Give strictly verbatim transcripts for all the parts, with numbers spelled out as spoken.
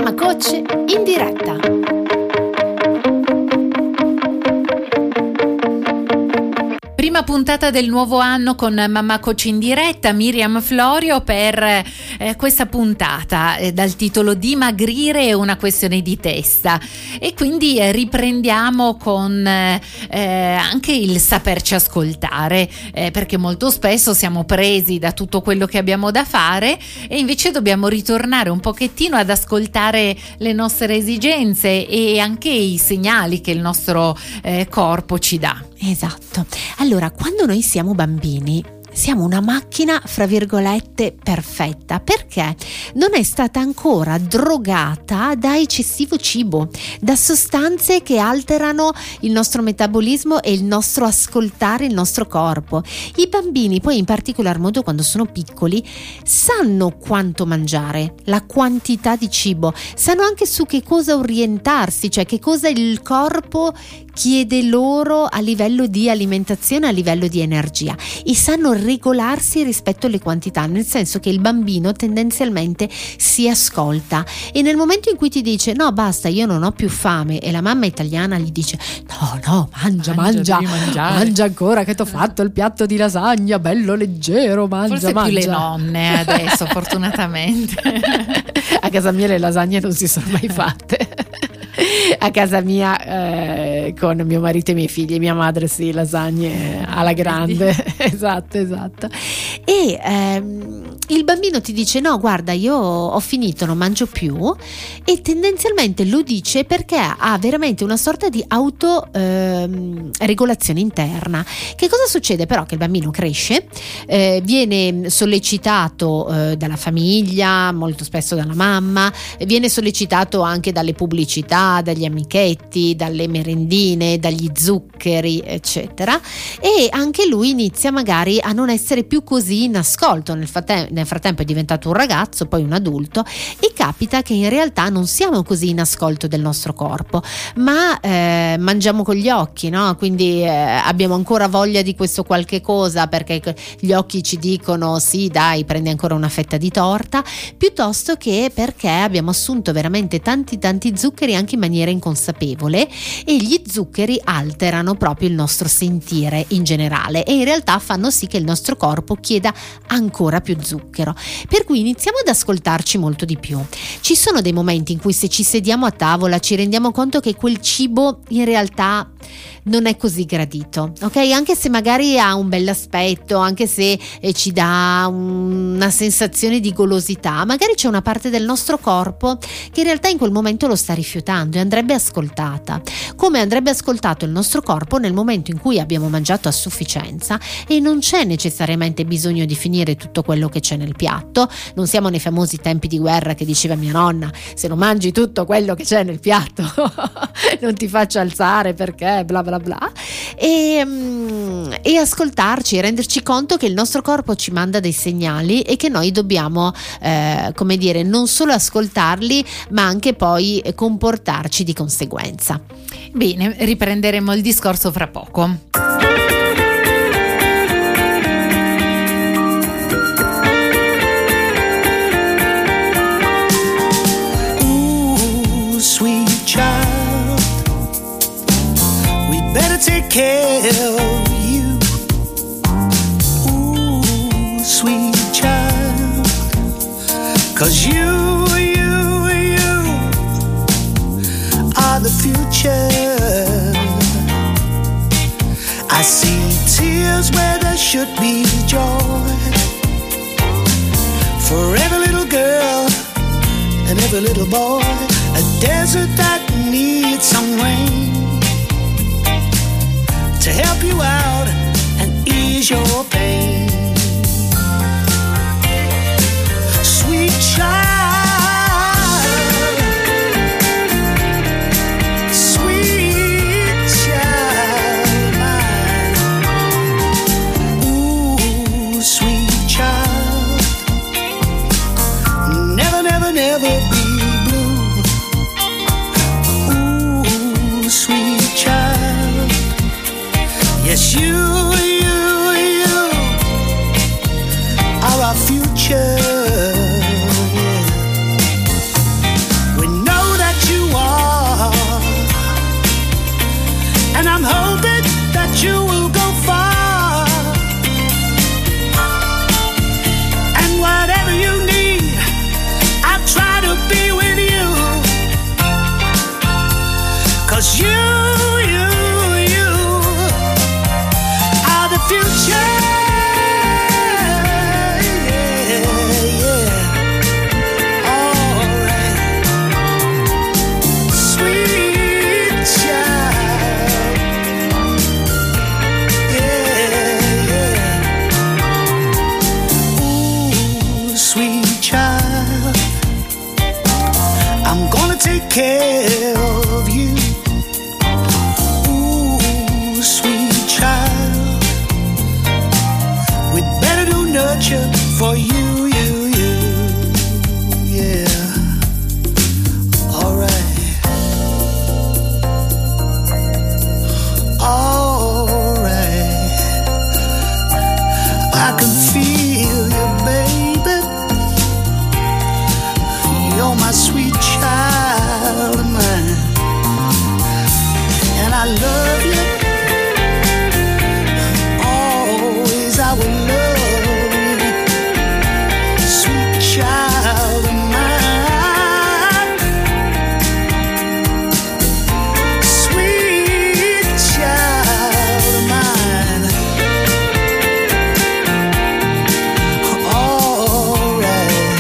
Mamma Coach in diretta. Prima puntata del nuovo anno con Mamma Coach in diretta, Miriam Florio per eh, questa puntata eh, dal titolo Dimagrire è una questione di testa, e quindi eh, riprendiamo con eh, anche il saperci ascoltare, eh, perché molto spesso siamo presi da tutto quello che abbiamo da fare e invece dobbiamo ritornare un pochettino ad ascoltare le nostre esigenze e anche i segnali che il nostro eh, corpo ci dà. Esatto. Allora, quando noi siamo bambini siamo una macchina, fra virgolette, perfetta, perché non è stata ancora drogata da eccessivo cibo, da sostanze che alterano il nostro metabolismo e il nostro ascoltare il nostro corpo. I bambini, poi in particolar modo quando sono piccoli, sanno quanto mangiare, la quantità di cibo, sanno anche su che cosa orientarsi, cioè che cosa il corpo chiede loro a livello di alimentazione, a livello di energia, e sanno regolarsi rispetto alle quantità, nel senso che il bambino tendenzialmente si ascolta, e nel momento in cui ti dice no basta, io non ho più fame, e la mamma italiana gli dice no no mangia mangia mangia, mangia ancora che t'ho fatto il piatto di lasagna bello leggero, mangia forse mangia. Più le nonne adesso fortunatamente. A casa mia le lasagne non si sono mai fatte. A casa mia eh, con mio marito e i miei figli, mia madre sì, lasagne alla grande. esatto esatto e ehm, il bambino ti dice no guarda, io ho finito, non mangio più, e tendenzialmente lo dice perché ha veramente una sorta di auto ehm, regolazione interna. Che cosa succede però? Che il bambino cresce, eh, viene sollecitato eh, dalla famiglia, molto spesso dalla mamma, viene sollecitato anche dalle pubblicità, dagli amichetti, dalle merendine, dagli zuccheri eccetera, e anche lui inizia magari a non essere più così in ascolto. Nel, fate- nel frattempo è diventato un ragazzo, poi un adulto, e capita che in realtà non siamo così in ascolto del nostro corpo, ma eh, mangiamo con gli occhi, no? Quindi eh, abbiamo ancora voglia di questo qualche cosa perché gli occhi ci dicono sì dai, prendi ancora una fetta di torta, piuttosto che perché abbiamo assunto veramente tanti tanti zuccheri anche in maniera inconsapevole, e gli zuccheri alterano proprio il nostro sentire in generale e in realtà fanno sì che il nostro corpo chieda ancora più zucchero, per cui iniziamo ad ascoltarci molto di più. Ci sono dei momenti in cui se ci sediamo a tavola ci rendiamo conto che quel cibo in realtà non è così gradito, ok? Anche se magari ha un bell'aspetto, anche se eh, ci dà un, una sensazione di golosità, magari c'è una parte del nostro corpo che in realtà in quel momento lo sta rifiutando e andrebbe ascoltata, come andrebbe ascoltato il nostro corpo nel momento in cui abbiamo mangiato a sufficienza e non c'è necessariamente bisogno di finire tutto quello che c'è nel piatto. Non siamo nei famosi tempi di guerra che diceva mia nonna, se non mangi tutto quello che c'è nel piatto non ti faccio alzare perché bla bla bla, e, e ascoltarci, renderci conto che il nostro corpo ci manda dei segnali e che noi dobbiamo eh, come dire, non solo ascoltarli ma anche poi comportarci di conseguenza. Bene, riprenderemo il discorso fra poco. Take care of you, ooh, sweet child, 'cause you, you, you are the future. I see tears where there should be joy, for every little girl and every little boy, a desert that needs some rain to help you out and ease your pain. Sweet child, sweet child mine. Ooh, sweet child, never, never, never be blue. Ooh, sweet child, yes, you, you, you are our future. I'm gonna take care of you. Ooh, sweet child, we'd better do nurture for you, you, you, yeah. Alright, alright, I can feel you, baby. You're my sweet child of mine, and I love you. Always I will love you, sweet child of mine, sweet child of mine. All right.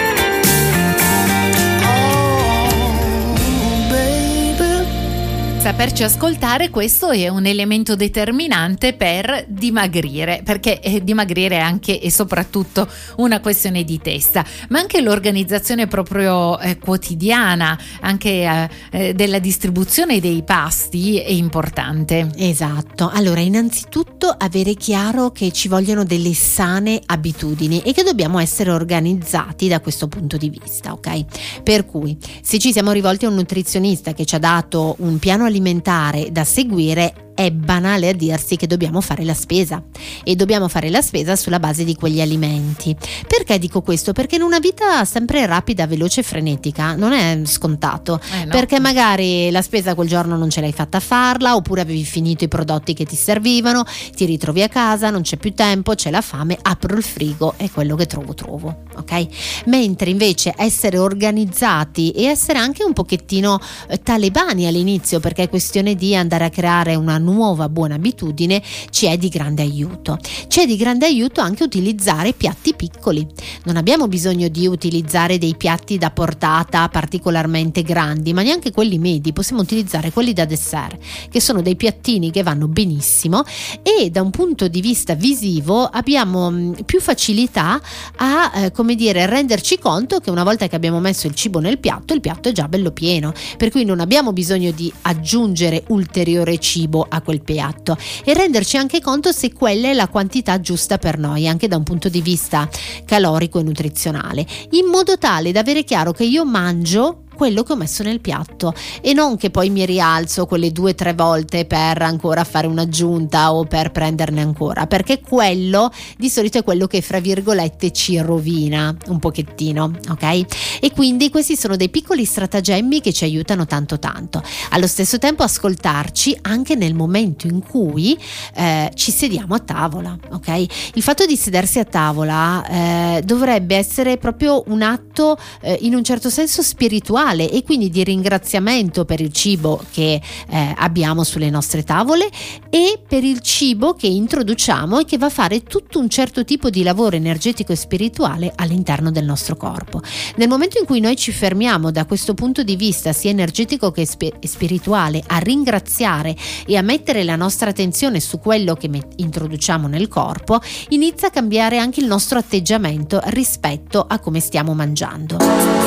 Saperci ascoltare, questo è un elemento determinante per dimagrire, perché eh, dimagrire è anche e soprattutto una questione di testa, ma anche l'organizzazione proprio eh, quotidiana, anche eh, eh, della distribuzione dei pasti è importante. Esatto. Allora, innanzitutto avere chiaro che ci vogliono delle sane abitudini e che dobbiamo essere organizzati da questo punto di vista, ok? Per cui, se ci siamo rivolti a un nutrizionista che ci ha dato un piano alimentare da seguire, è banale a dirsi che dobbiamo fare la spesa e dobbiamo fare la spesa sulla base di quegli alimenti. Perché dico questo? Perché in una vita sempre rapida, veloce e frenetica non è scontato, eh no. Perché magari la spesa quel giorno non ce l'hai fatta a farla, oppure avevi finito i prodotti che ti servivano, ti ritrovi a casa, non c'è più tempo, c'è la fame, apro il frigo e quello che trovo trovo, ok? Mentre invece essere organizzati e essere anche un pochettino eh, talebani all'inizio, perché è questione di andare a creare una nuova buona abitudine, ci è di grande aiuto. C'è di grande aiuto anche utilizzare piatti piccoli. Non abbiamo bisogno di utilizzare dei piatti da portata particolarmente grandi, ma neanche quelli medi. Possiamo utilizzare quelli da dessert, che sono dei piattini che vanno benissimo e da un punto di vista visivo abbiamo mh, più facilità a eh, come dire renderci conto che una volta che abbiamo messo il cibo nel piatto, il piatto è già bello pieno, per cui non abbiamo bisogno di aggiungere ulteriore cibo a quel piatto e renderci anche conto se quella è la quantità giusta per noi, anche da un punto di vista calorico e nutrizionale, in modo tale da avere chiaro che io mangio quello che ho messo nel piatto e non che poi mi rialzo quelle due o tre volte per ancora fare un'aggiunta o per prenderne ancora, perché quello di solito è quello che fra virgolette ci rovina un pochettino, ok? E quindi questi sono dei piccoli stratagemmi che ci aiutano tanto tanto. Allo stesso tempo ascoltarci anche nel momento in cui eh, ci sediamo a tavola, ok? Il fatto di sedersi a tavola eh, dovrebbe essere proprio un atto eh, in un certo senso spirituale e quindi di ringraziamento per il cibo che eh, abbiamo sulle nostre tavole e per il cibo che introduciamo e che va a fare tutto un certo tipo di lavoro energetico e spirituale all'interno del nostro corpo. Nel momento in cui noi ci fermiamo da questo punto di vista sia energetico che sp- spirituale a ringraziare e a mettere la nostra attenzione su quello che met- introduciamo nel corpo, inizia a cambiare anche il nostro atteggiamento rispetto a come stiamo mangiando.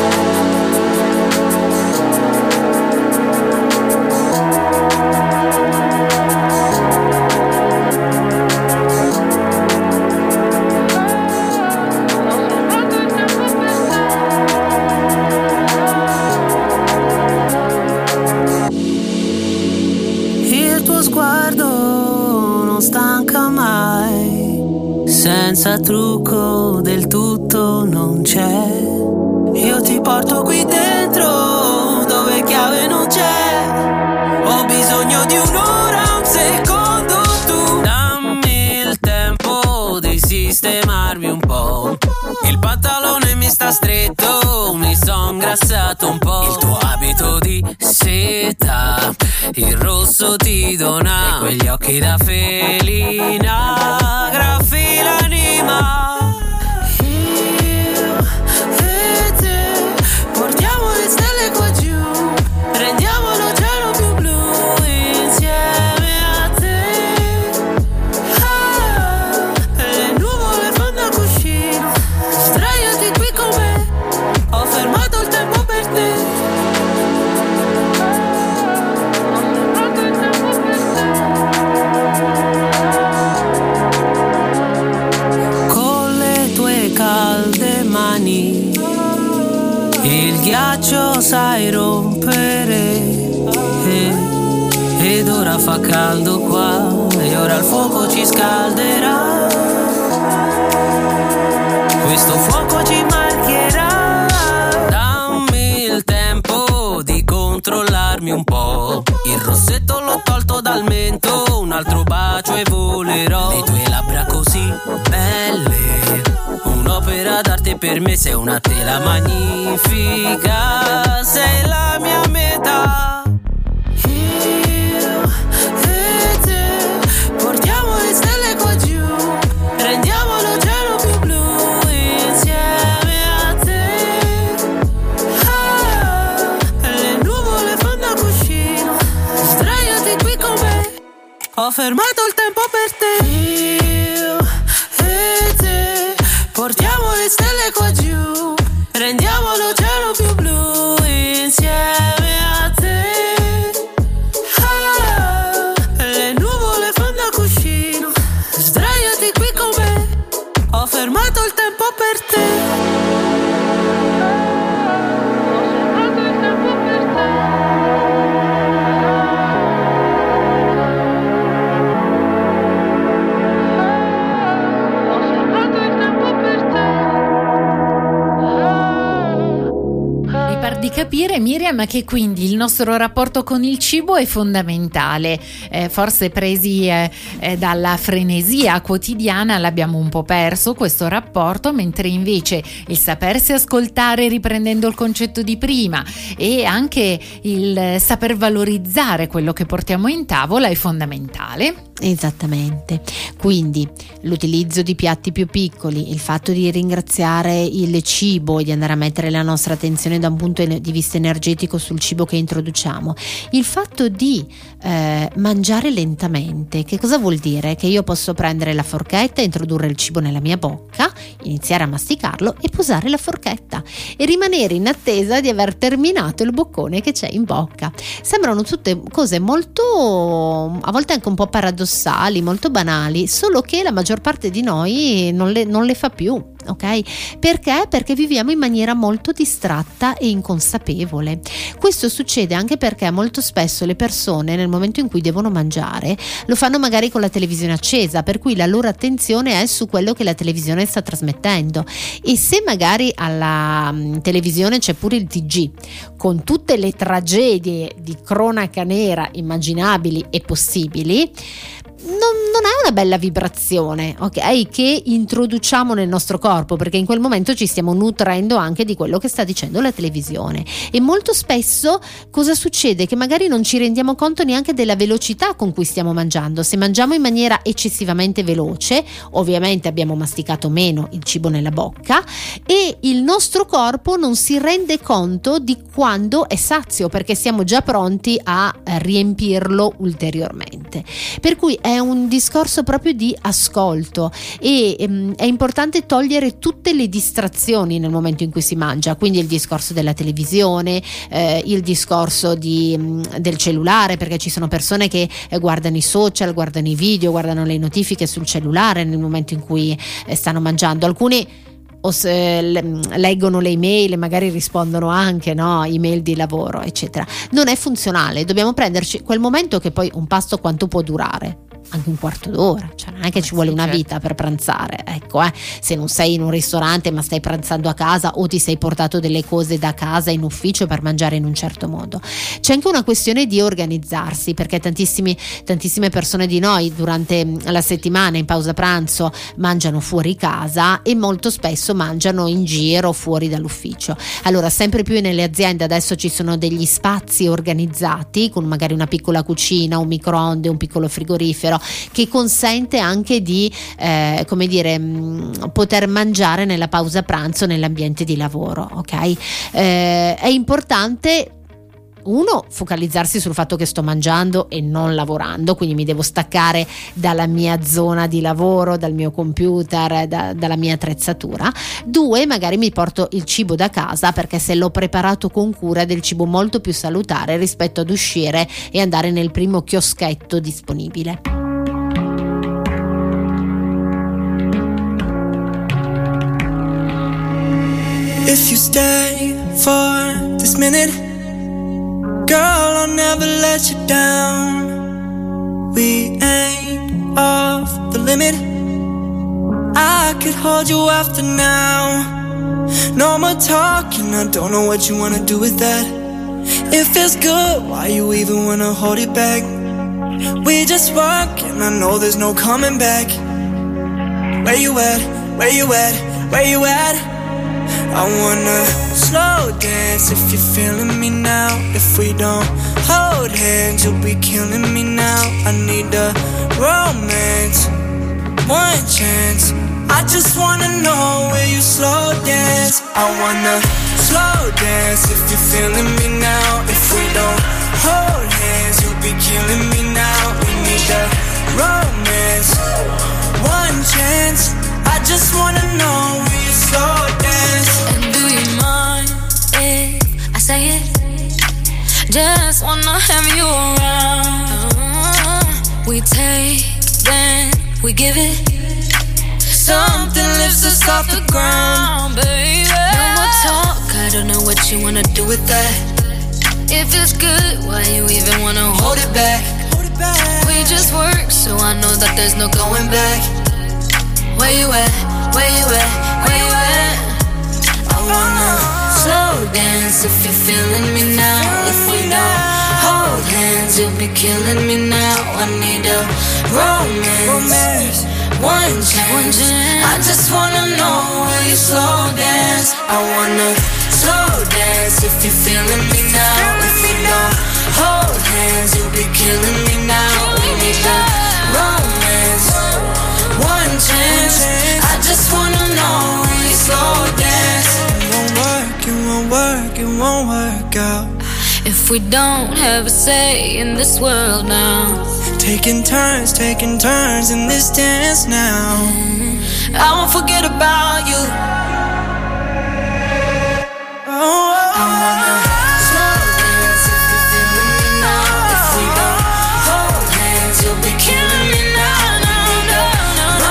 Senza trucco del tutto non c'è. Io ti porto qui dentro dove chiave non c'è. Ho bisogno di un'ora, un secondo, tu dammi il tempo di sistemarmi un po'. Il pantalone mi sta stretto, mi son grassato un po'. Il tuo abito di seta, il rosso ti dona, e quegli occhi da felina, graffi l'anima. Io e te portiamo le stelle qua giù, rendiamo lo cielo più blu insieme a te. Ah, le nuvole fanno a cuscino, sdraiati qui con me, ho fermato il tempo per te. però sai rompere. Ed ora fa caldo qua e ora il fuoco ci scalderà. Questo fuoco ci marchierà. Dammi il tempo di controllarmi un po'. Il rossetto l'ho tolto dal mento, un altro bacio e volerò. Le tue labbra così belle, un'opera d'arte per me, sei una tela magnifica, sei la mia metà. Ho fermato il tempo per te. Io e te portiamo le stelle qua giù, rendiamo l'oceano più blu insieme a te. Ah, le nuvole fanno da cuscino, sdraiati qui con me. Ho fermato il tempo per te. Di capire, Miriam, che quindi il nostro rapporto con il cibo è fondamentale, eh, forse presi eh, eh, dalla frenesia quotidiana l'abbiamo un po' perso questo rapporto, mentre invece il sapersi ascoltare riprendendo il concetto di prima e anche il saper valorizzare quello che portiamo in tavola è fondamentale. Esattamente, quindi l'utilizzo di piatti più piccoli, il fatto di ringraziare il cibo e di andare a mettere la nostra attenzione da un punto di vista energetico sul cibo che introduciamo, il fatto di eh, mangiare lentamente. Che cosa vuol dire? Che io posso prendere la forchetta, introdurre il cibo nella mia bocca, iniziare a masticarlo e posare la forchetta e rimanere in attesa di aver terminato il boccone che c'è in bocca. Sembrano tutte cose molto, a volte anche un po' paradossali, molto banali, solo che la maggior parte di noi non le, non le fa più, ok? Perché? Perché viviamo in maniera molto distratta e inconsapevole. Questo succede anche perché molto spesso le persone nel momento in cui devono mangiare lo fanno magari con la televisione accesa, per cui la loro attenzione è su quello che la televisione sta trasmettendo, e se magari alla um, televisione c'è pure il T G con tutte le tragedie di cronaca nera immaginabili e possibili, Non, non è una bella vibrazione, ok, che introduciamo nel nostro corpo, perché in quel momento ci stiamo nutrendo anche di quello che sta dicendo la televisione. E molto spesso cosa succede? Che magari non ci rendiamo conto neanche della velocità con cui stiamo mangiando. Se mangiamo in maniera eccessivamente veloce, ovviamente abbiamo masticato meno il cibo nella bocca e il nostro corpo non si rende conto di quando è sazio, perché siamo già pronti a riempirlo ulteriormente. Per cui è un discorso proprio di ascolto e ehm, è importante togliere tutte le distrazioni nel momento in cui si mangia, quindi il discorso della televisione, eh, il discorso di, mh, del cellulare, perché ci sono persone che eh, guardano i social, guardano i video, guardano le notifiche sul cellulare nel momento in cui eh, stanno mangiando. Alcuni o se leggono le email e magari rispondono anche, no, email di lavoro eccetera. Non è funzionale, dobbiamo prenderci quel momento, che poi un pasto quanto può durare? Anche un quarto d'ora, cioè non è che ci vuole una vita per pranzare, ecco, eh. Se non sei in un ristorante ma stai pranzando a casa o ti sei portato delle cose da casa in ufficio per mangiare in un certo modo. C'è anche una questione di organizzarsi, perché tantissimi, tantissime persone di noi durante la settimana in pausa pranzo mangiano fuori casa e molto spesso mangiano in giro fuori dall'ufficio. Allora, sempre più nelle aziende adesso ci sono degli spazi organizzati con magari una piccola cucina, un microonde, un piccolo frigorifero, che consente anche di eh, come dire mh, poter mangiare nella pausa pranzo nell'ambiente di lavoro, ok? Eh, è importante, uno, focalizzarsi sul fatto che sto mangiando e non lavorando, quindi mi devo staccare dalla mia zona di lavoro, dal mio computer, da, dalla mia attrezzatura. Due, magari mi porto il cibo da casa, perché se l'ho preparato con cura è del cibo molto più salutare rispetto ad uscire e andare nel primo chioschetto disponibile. If you stay for the this minute. Girl, I'll never let you down. We ain't off the limit. I could hold you after now. No more talking, I don't know what you wanna do with that. It feels good, why you even wanna hold it back? We just work and I know there's no coming back. Where you at, where you at, where you at? I wanna slow dance if you're feeling me now. If we don't hold hands, you'll be killing me now. I need a romance, one chance. I just wanna know where you slow dance. I wanna slow dance if you're feeling me now. If we don't hold hands, you'll be killing me now. We need a romance, one chance. I just wanna know where you slow dance. And do you mind if I say it? Just wanna have you around. We take, then we give it. Something lifts us off the ground, baby. No more talk, I don't know what you wanna do with that. If it's good, why you even wanna hold it back? Hold it back. We just work, so I know that there's no going back. Where you at, where you at, where you at? I wanna slow dance if you're feeling me now. If we don't hold hands, you'll be killing me now. I need a romance, one chance. I just wanna know where you slow dance. I wanna slow dance if you're feeling me now. If we don't hold hands, you'll be killing me now. We need a romance, one chance. I just wanna know where you slow dance. It won't work, it won't work, it won't work out if we don't have a say in this world now. Taking turns, taking turns in this dance now. Mm-hmm. I won't forget about you. Oh, I wanna slow dance if you're feeling me now. If we don't hold hands, you'll be killing me now. No, no, no, no.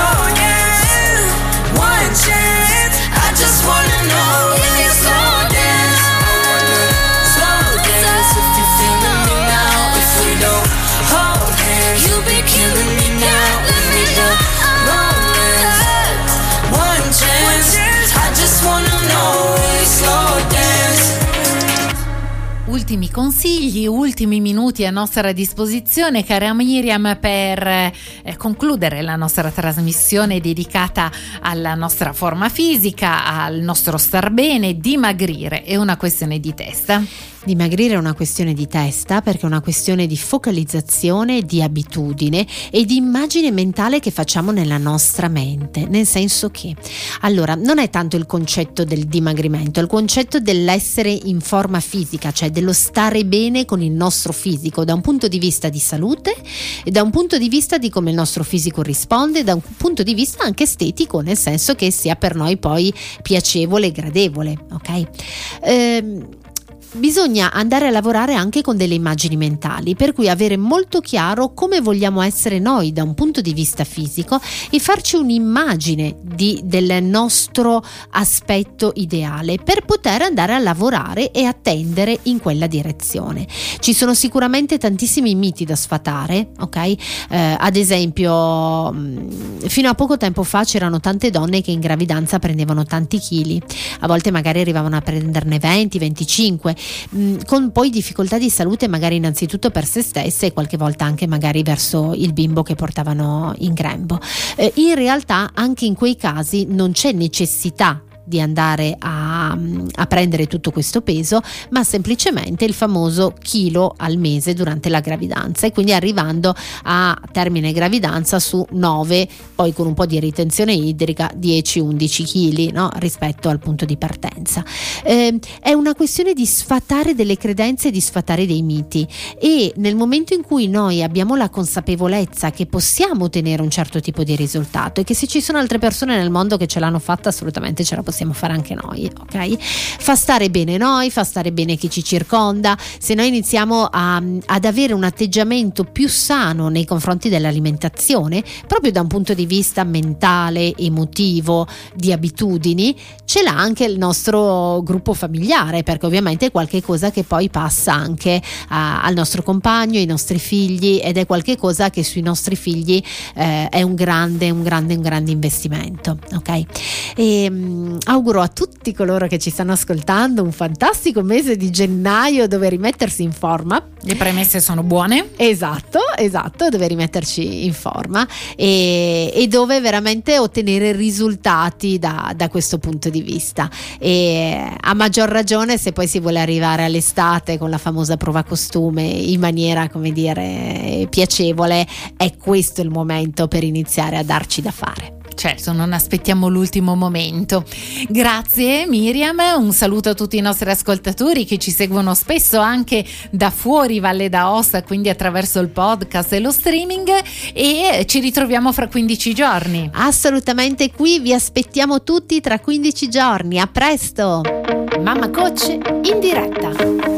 Yeah. One chance, I just wanna know if you slow dance. I wanna slow dance if you're feeling me now. If we don't hold hands, you'll be killing me now. We need a romance, one chance. I just wanna know if you slow dance. Ultimi consigli, ultimi minuti a nostra disposizione, cara Miriam, per eh, concludere la nostra trasmissione dedicata alla nostra forma fisica, al nostro star bene. Dimagrire è una questione di testa. Dimagrire è una questione di testa perché è una questione di focalizzazione, di abitudine e di immagine mentale che facciamo nella nostra mente, nel senso che allora non è tanto il concetto del dimagrimento, è il concetto dell'essere in forma fisica, cioè dello stare bene con il nostro fisico da un punto di vista di salute e da un punto di vista di come il nostro fisico risponde, da un punto di vista anche estetico, nel senso che sia per noi poi piacevole e gradevole, ok? Ehm Bisogna andare a lavorare anche con delle immagini mentali, per cui avere molto chiaro come vogliamo essere noi da un punto di vista fisico e farci un'immagine di, del nostro aspetto ideale per poter andare a lavorare e a tendere in quella direzione. Ci sono sicuramente tantissimi miti da sfatare, ok? Eh, ad esempio, fino a poco tempo fa c'erano tante donne che in gravidanza prendevano tanti chili, a volte magari arrivavano a prenderne venti venticinque, con poi difficoltà di salute magari innanzitutto per se stesse e qualche volta anche magari verso il bimbo che portavano in grembo. Eh, in realtà anche in quei casi non c'è necessità di andare a, a prendere tutto questo peso, ma semplicemente il famoso chilo al mese durante la gravidanza, e quindi arrivando a termine gravidanza su nove, poi con un po' di ritenzione idrica dieci undici chili, no? Rispetto al punto di partenza. Eh, è una questione di sfatare delle credenze, di sfatare dei miti, e nel momento in cui noi abbiamo la consapevolezza che possiamo ottenere un certo tipo di risultato e che se ci sono altre persone nel mondo che ce l'hanno fatta, assolutamente c'è la possibilità possiamo fare anche noi, ok? Fa stare bene noi, fa stare bene chi ci circonda. Se noi iniziamo a, ad avere un atteggiamento più sano nei confronti dell'alimentazione, proprio da un punto di vista mentale, emotivo, di abitudini, ce l'ha anche il nostro gruppo familiare, perché ovviamente è qualche cosa che poi passa anche a, al nostro compagno, ai nostri figli, ed è qualche cosa che sui nostri figli eh, è un grande, un grande, un grande investimento, ok? E um, auguro a tutti coloro che ci stanno ascoltando un fantastico mese di gennaio dove rimettersi in forma. Le premesse sono buone. Esatto, esatto, dove rimetterci in forma e, e dove veramente ottenere risultati da, da questo punto di vista. E a maggior ragione se poi si vuole arrivare all'estate con la famosa prova costume in maniera, come dire, piacevole, è questo il momento per iniziare a darci da fare. Certo, non aspettiamo l'ultimo momento. Grazie Miriam, un saluto a tutti i nostri ascoltatori che ci seguono spesso anche da fuori Valle d'Aosta, quindi attraverso il podcast e lo streaming, e ci ritroviamo fra quindici giorni. Assolutamente, qui vi aspettiamo tutti tra quindici giorni. A presto! Mamma Coach in diretta.